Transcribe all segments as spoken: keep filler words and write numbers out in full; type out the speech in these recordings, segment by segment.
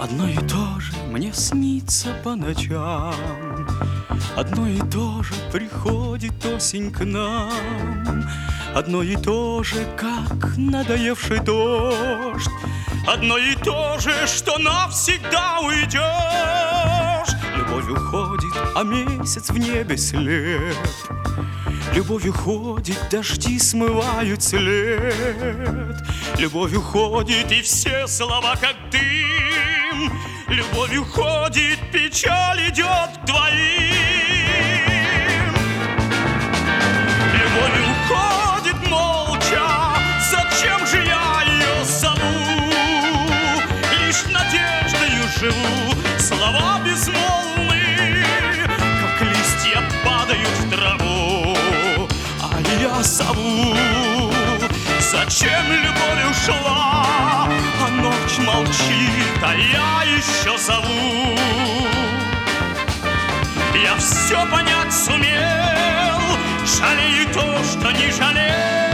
Одно и то же мне снится по ночам, одно и то же приходит осень к нам, одно и то же, как надоевший дождь, одно и то же, что навсегда уйдешь. Любовь уходит, а месяц в небе слеп. Любовь уходит, дожди смывают след. Любовь уходит, и все слова как дым. Любовь уходит, печаль идет к двоим. Любовь уходит молча, зачем же я ее зову? Лишь надеждою живу, слова безмолвны, как листья падают в траву. А я зову, зачем любовь ушла? А ночь молчит, а я еще зову. Я все понять сумел, жалею то, что не жалел.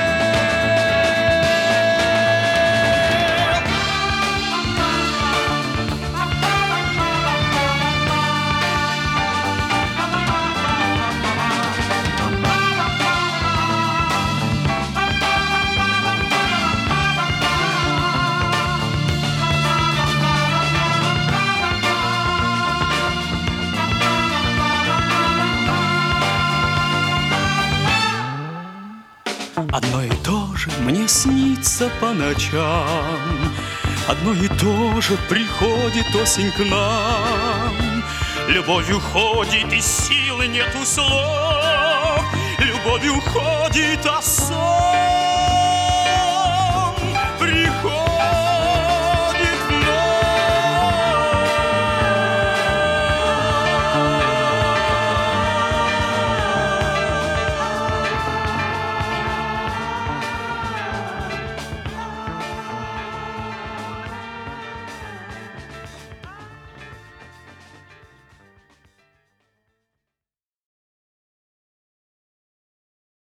Одно и то же мне снится по ночам, одно и то же приходит осень к нам. Любовь уходит, и силы нету слов, любовь уходит, а сон